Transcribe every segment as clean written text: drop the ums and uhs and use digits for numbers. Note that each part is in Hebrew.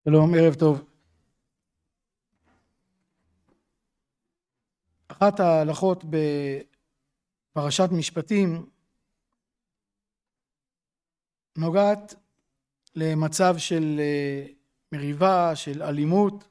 שלום, ערב טוב. אחת ההלכות בפרשת משפטים נוגעת למצב של מריבה, של אלימות,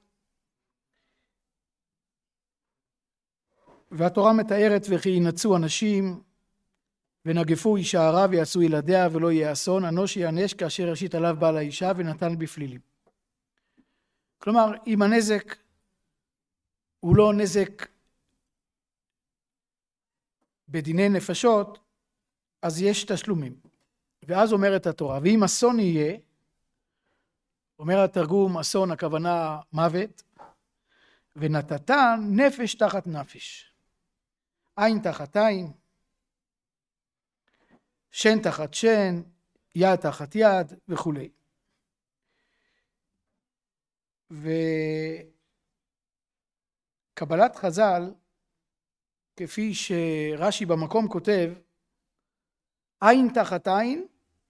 והתורה מתארת וכי ינצו אנשים ונגפו אישה הרע ויעשו ילדיה ולא יהיה אסון, אנוש יענש כאשר ישית עליו בעל האישה ונתן בפלילים. כלומר, אם הנזק הוא לא נזק בדיני נפשות, אז יש תשלומים. ואז אומרת התורה, ואם אסון יהיה, אומר התרגום אסון, הכוונה מוות, ונתת נפש תחת נפש, עין תחת עין, שן תחת שן, יד תחת יד וכו'. וקבלת חז"ל, כפי שרש"י במקום כותב, עין תחת עין,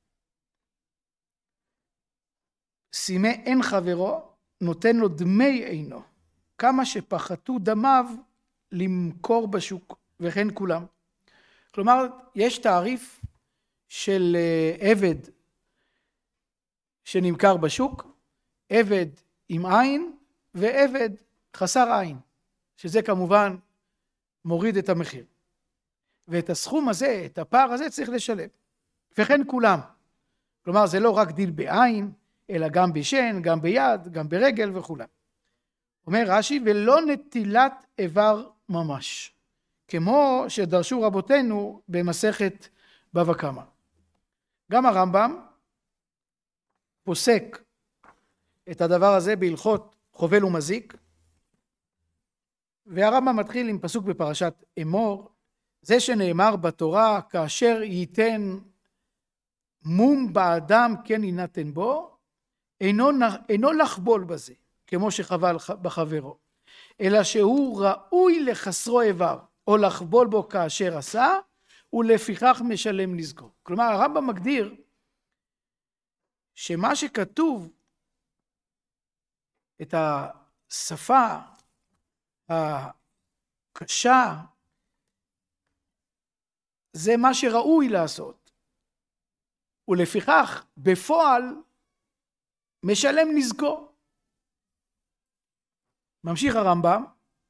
שימי אין חברו, נותן לו דמי עינו, כמה שפחתו דמיו למכור בשוק, וכן כולם. כלומר, יש תעריף של עבד שנמכר בשוק, עבד עם עין ועבד חסר עין, שזה כמובן מוריד את המחיר. ואת הסכום הזה, את הפער הזה צריך לשלם. וכן כולם. כלומר, זה לא רק דיל בעין, אלא גם בשן, גם ביד, גם ברגל וכולם. אומר רש"י, ולא נטילת איבר ממש, כמו שדרשו רבותינו במסכת בבא קמא. גם הרמב"ם פוסק את הדבר הזה בהלכות חובל ומזיק, והרמב"ם מתחיל עם פסוק בפרשת אמור, זה שנאמר בתורה, כאשר ייתן מום באדם כן יינתן בו, אינו לחבול בזה, כמו שחבל בחברו, אלא שהוא ראוי לחסרו איבר, או לחבול בו כאשר עשה, ולפיכך משלם נזקו. כלומר, הרמב"ם מגדיר שמה שכתוב, את השפה הקשה, זה מה שראוי לעשות. ולפיכך, בפועל, משלם נזקו. ממשיך הרמב"ם,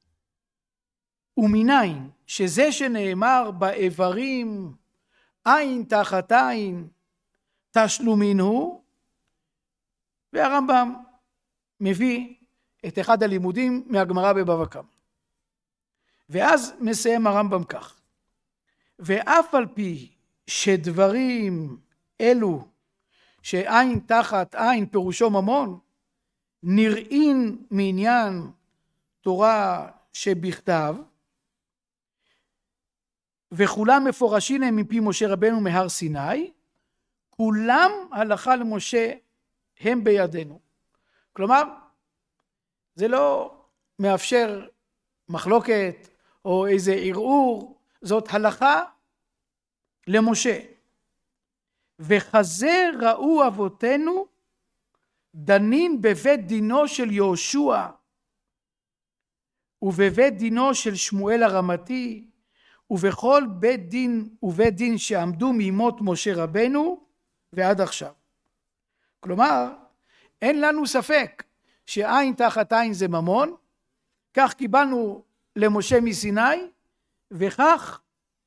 ומניין שזה שנאמר באיברים עין תחת עין תשלומין הוא, והרמב"ם מביא את אחד הלימודים מהגמרא בבבא קמא. ואז מסיים הרמב"ם כך, ואף על פי שדברים אלו שעין תחת עין פירושו ממון, נראים מעניין תורה שבכתב, וכולם מפורשים הם מפי משה רבנו מהר סיני, כולם הלכה למשה הם בידינו. כלומר, זה לא מאפשר מחלוקת או איזה ערעור, זאת הלכה למשה. וכזה ראו אבותינו דנין בבית דינו של יהושע ובבית דינו של שמואל הרמתי ובכל בית דין ובית דין שעמדו מימות משה רבנו ועד עכשיו. כלומר, אין לנו ספק שעין תחת עין זה ממון, כך קיבלנו למשה מסיני, וכך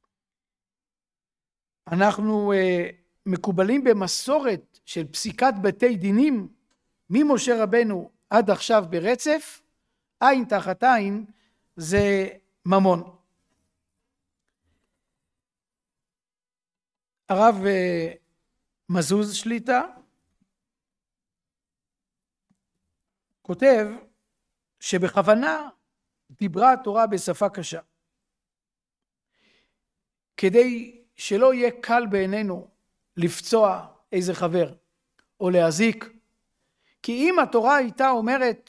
אנחנו מקובלים במסורת של פסיקת בתי דינים ממשה רבנו עד עכשיו ברצף, עין תחת עין זה ממון. הרב מזוז שליטה כותב שבכוונה דיברה התורה בשפה קשה, כדי שלא יהיה קל בעינינו לפצוע איזה חבר או להזיק. כי אם התורה הייתה אומרת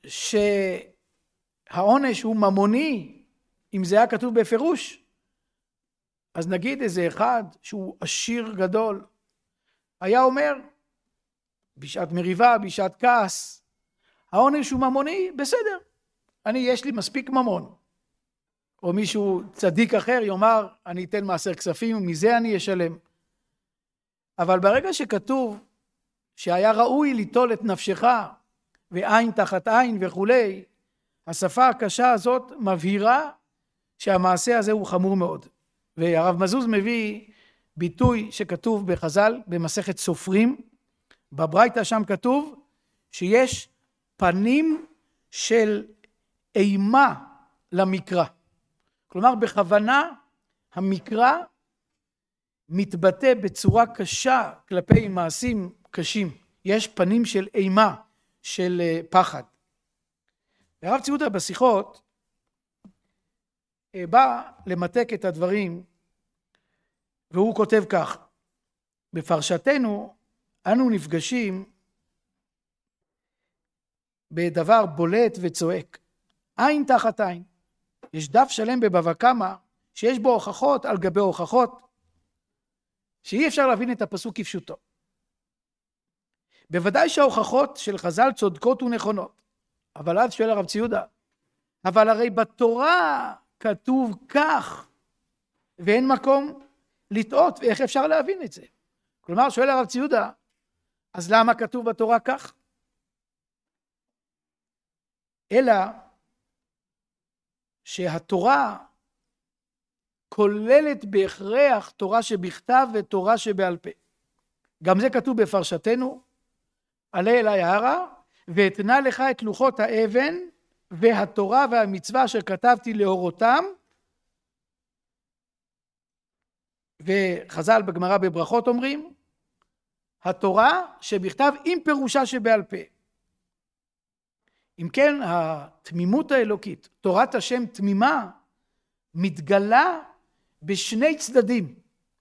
שהעונש הוא ממוני, אם זה היה כתוב בפירוש, אז נגיד איזה אחד שהוא עשיר גדול, היה אומר בשעת מריבה, בשעת כעס, העונש הוא ממוני, בסדר. יש לי מספיק ממון. או מישהו צדיק אחר יאמר, אני אתן מעשר כספים ומזה אני אשלם. אבל ברגע שכתוב שהיה ראוי ליטול את נפשך ועין תחת עין וכולי, השפה הקשה הזאת מבהירה שהמעשה הזה הוא חמור מאוד. והרב מזוז מביא ביטוי שכתוב בחז"ל במסכת סופרים, בברייתא שם כתוב שיש פנים של אימה למקרא. כלומר בכוונה המקרא מתבטא בצורה קשה כלפי מעשים קשים. יש פנים של אימה, של פחד. והרב צבי יהודה בשיחות בא למתק את הדברים, והוא כותב כך: בפרשתנו אנו נפגשים בדבר בולט וצועק, עין תחת עין. יש דף שלם בבבא קמא שיש בו הוכחות על גבי הוכחות, שאי אפשר להבין את הפסוק כפשוטו. בוודאי שההוכחות של חז"ל צודקות ונכונות, אבל אז שואל הרב צבי יהודה, אבל הרי בתורה כתוב כך, ואין מקום לטעות, ואיך אפשר להבין את זה? כלומר, שואל הרב צבי יהודה, אז למה כתוב בתורה כך? אלא שהתורה כוללת בהכרח תורה שבכתב ותורה שבעל פה. גם זה כתוב בפרשתנו, עלה אלי ההרה ואתנה לך את לוחות האבן והתורה והמצווה אשר כתבתי להורותם. וחז"ל בגמרא בברכות אומרים, התורה שבכתב עם פירושה שבעל פה. אם כן, התמימות האלוקית, תורת השם תמימה, מתגלה בשני צדדים.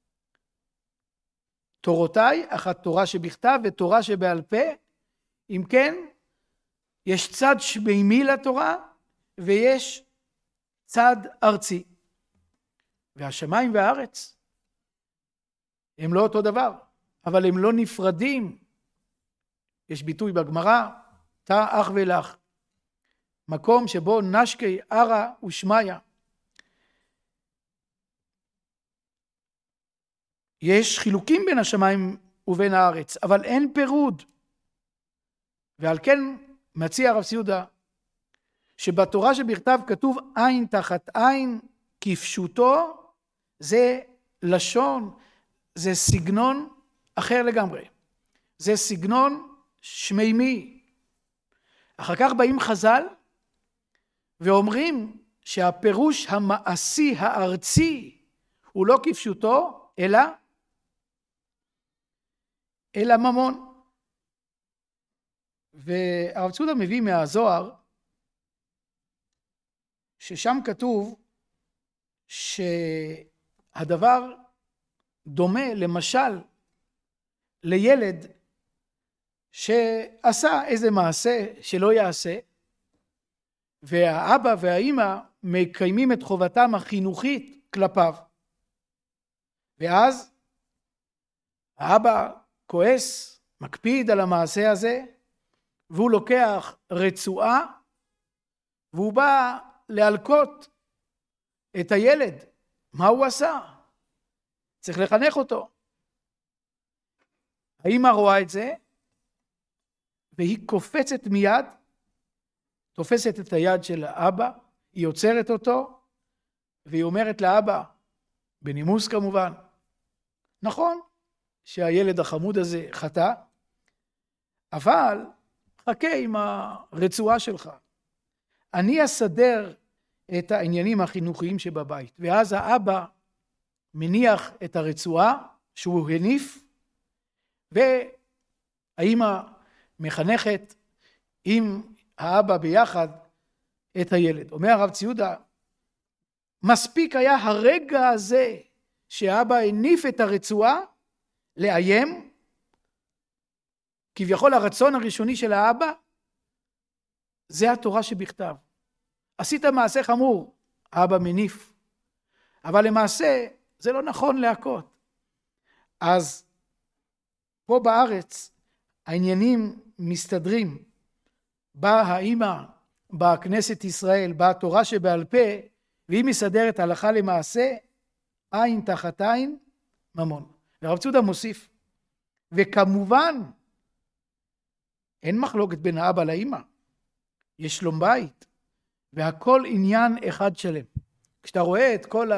תורותיי, אחת תורה שבכתב ותורה שבעל פה. אם כן, יש צד שמימי לתורה ויש צד ארצי. והשמיים והארץ הם לא אותו דבר, אבל הם לא נפרדים. יש ביטוי בגמרא, תא אח ולך. מקום שבו נשקי ערה ושמיה. יש חילוקים בין השמיים ובין הארץ, אבל אין פירוד. ועל כן מציע הרב צבי יהודה, שבתורה שבכתב כתוב עין תחת עין, כפשוטו, זה לשון, זה סגנון אחר לגמרי. זה סגנון שמימי. אחר כך באים חז"ל, ואומרים שהפירוש המעשי הארצי הוא לא כפשוטו, אלא ממון. והרב צבי יהודה מביא מהזוהר, ששם כתוב שהדבר דומה למשל לילד שעשה איזה מעשה שלא יעשה, והאבא והאימא מקיימים את חובתם החינוכית כלפיו. ואז האבא כועס, מקפיד על המעשה הזה, והוא לוקח רצועה, והוא בא להלקות את הילד. מה הוא עשה? צריך לחנך אותו. האמא רואה את זה, והיא קופצת מיד, תופסת את היד של האבא, היא עוצרת אותו, והיא אומרת לאבא, בנימוס כמובן, נכון שהילד החמוד הזה חטא, אבל חכה עם הרצועה שלך. אני אסדר את העניינים החינוכיים שבבית. ואז האבא מניח את הרצועה שהוא הניף, והאמא מחנכת עם האבא ביחד את הילד. אומר הרב צבי יהודה, מספיק היה הרגע הזה שהאבא הניף את הרצועה לאיים, כביכול הרצון הראשוני של האבא, זה התורה שבכתב. עשית מעשה חמור, האבא מניף, אבל למעשה זה לא נכון להכות. אז פה בארץ העניינים מסתדרים באה האמא, באה כנסת ישראל, באה תורה שבעל פה, והיא מסדרת הלכה למעשה, עין תחת עין, ממון. והרב צודה מוסיף, וכמובן, אין מחלוקת בין האבא לאמא, יש שלום בית, והכל עניין אחד שלם. כשאתה רואה את כל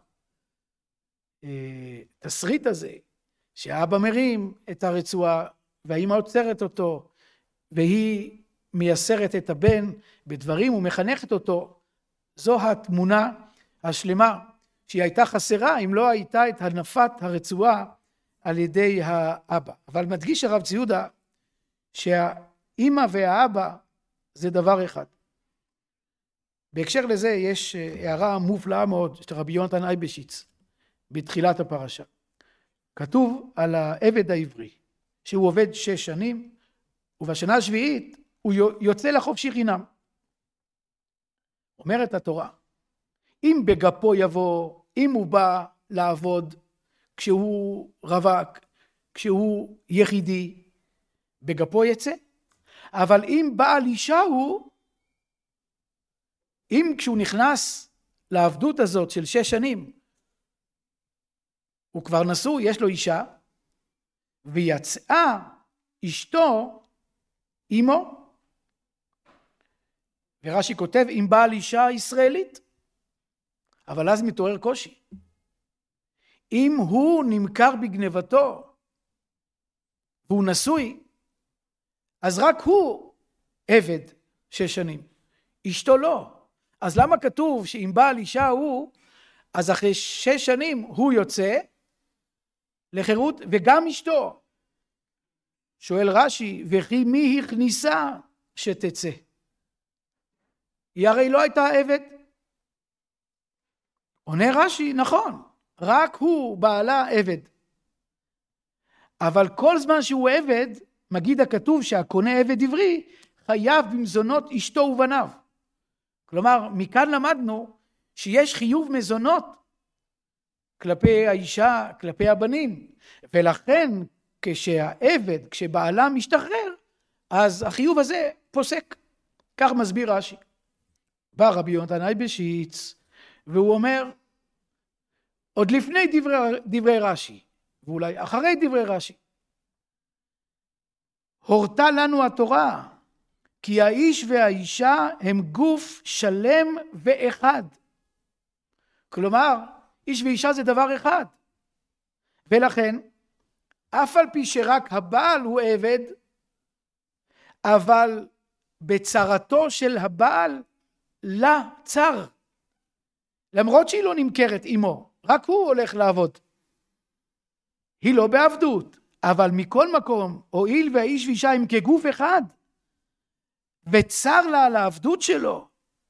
התסריט הזה, שהאבא מרים את הרצועה, והאמא עוצרת אותו, והיא מייסרת את הבן בדברים ומחנכת אותו, זו התמונה השלמה שהיא הייתה חסרה אם לא הייתה את הנפת הרצועה על ידי האבא. אבל מדגיש הרב צבי יהודה שהאמא והאבא זה דבר אחד. בהקשר לזה יש הערה מופלאה מאוד של רבי יונתן אייבשיץ בתחילת הפרשה. כתוב על העבד העברי שהוא עובד 6 שנים ובשנה השביעית הוא יוצא לחופשי חינם. אומרת התורה, אם בגפו יבוא, אם הוא בא לעבוד כשהוא רווק, כשהוא יחידי, בגפו יצא. אבל אם בעל אישה הוא, אם כשהוא נכנס לעבדות הזאת של 6 שנים, הוא כבר נשוי, יש לו אישה, ויצאה אשתו אמו, ורש"י כותב אם בעל אישה ישראלית, אבל אז מתעורר קושי. אם הוא נמכר בגנבתו, והוא נשוי, אז רק הוא עבד 6 שנים, אשתו לא. אז למה כתוב שאם בעל אישה הוא, אז אחרי 6 שנים הוא יוצא לחירות וגם אשתו? שואל רש"י, וכי מי הכניסה שתצא? היא הרי לא הייתה עבד. עונה רש"י, נכון, רק הוא בעלה עבד. אבל כל זמן שהוא עבד, מגיד הכתוב שהקונה עבד עברי, חייב במזונות אשתו ובניו. כלומר, מכאן למדנו שיש חיוב מזונות כלפי האישה, כלפי הבנים. ולכן כשהעבד, כשבעלה משתחרר, אז החיוב הזה פוסק. כך מסביר רש"י. בא רבי יונתן אייבשיץ, והוא אומר, עוד לפני דברי רש"י, ואולי אחרי דברי רש"י, הורתה לנו התורה, כי האיש והאישה הם גוף שלם ואחד. כלומר, איש ואישה זה דבר אחד. ולכן, אף על פי שרק הבעל הוא עבד, אבל בצרתו של הבעל לה צר. למרות שהיא לא נמכרת עמו, רק הוא הולך לעבוד. היא לא בעבדות, אבל מכל מקום, הואיל והאיש ואישה הם כגוף אחד, וצר לה על העבדות שלו,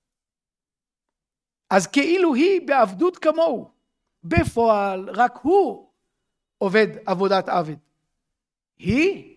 אז כאילו היא בעבדות כמוהו. בפועל רק הוא עובד עבודת עבד. היא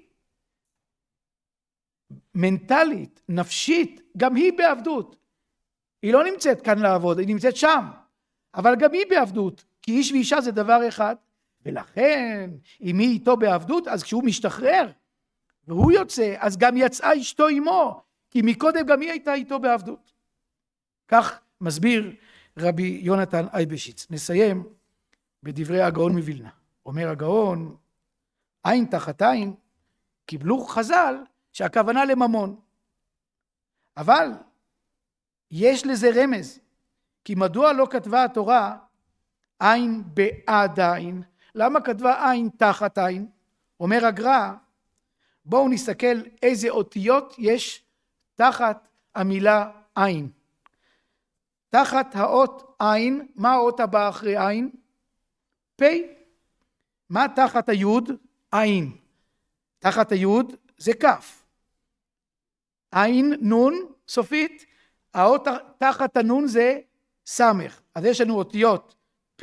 מנטלית, נפשית, גם היא בעבדות. היא לא נמצאת כאן לעבוד, היא נמצאת שם. אבל גם היא בעבדות, כי איש ואישה זה דבר אחד. ולכן, אם היא איתו בעבדות, אז כשהוא משתחרר, והוא יוצא, אז גם יצאה אשתו עמו, כי מקודם גם היא הייתה איתו בעבדות. כך מסביר רבי יונתן אייבשיץ. נסיים בדברי הגאון מווילנה. אומר הגאון, עין תחת עין, קיבלו חז"ל שהכוונה לממון. אבל יש לזה רמז, כי מדוע לא כתבה התורה עין בעד עין? למה כתבה עין תחת עין? אומר הגר"א, בואו נסתכל איזה אותיות יש תחת המילה עין. תחת האות עין, מה האות הבאה אחרי עין? פ'. מה תחת היוד? עין. תחת היוד זה כף. עין נון סופית, האות תחת הנון זה סמך. אז יש לנו אותיות פ',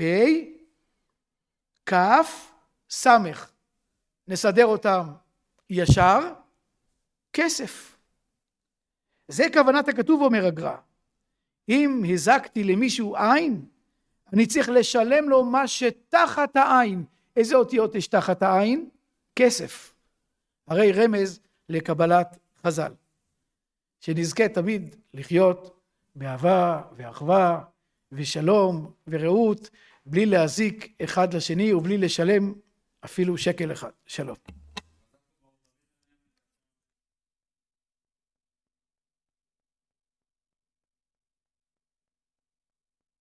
כף, סמך. נסדר אותם ישר, כסף. זה כוונת הכתוב, אומר הגר"א. אם הזקתי למישהו עין, אני צריך לשלם לו מה שתחת העין. איזה אותיות יש תחת העין? כסף. הרי רמז לקבלת חז"ל. שנזכה תמיד לחיות באהבה ואחווה ושלום ורעות, בלי להזיק אחד לשני ובלי לשלם אפילו שקל אחד. שלום.